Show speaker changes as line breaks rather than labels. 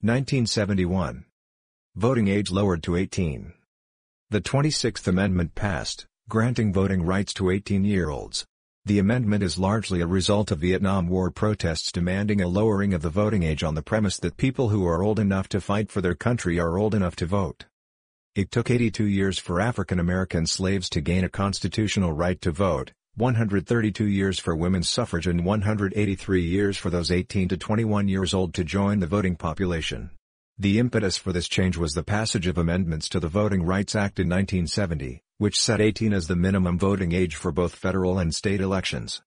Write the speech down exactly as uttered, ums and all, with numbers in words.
nineteen seventy-one. Voting age lowered to eighteen. The twenty-sixth Amendment passed, granting voting rights to eighteen-year-olds. The amendment is largely a result of Vietnam War protests demanding a lowering of the voting age on the premise that people who are old enough to fight for their country are old enough to vote. It took eighty-two years for African American slaves to gain a constitutional right to vote, one hundred thirty-two years for women's suffrage and one hundred eighty-three years for those eighteen to twenty-one years old to join the voting population. The impetus for this change was the passage of amendments to the Voting Rights Act in nineteen seventy, which set eighteen as the minimum voting age for both federal and state elections.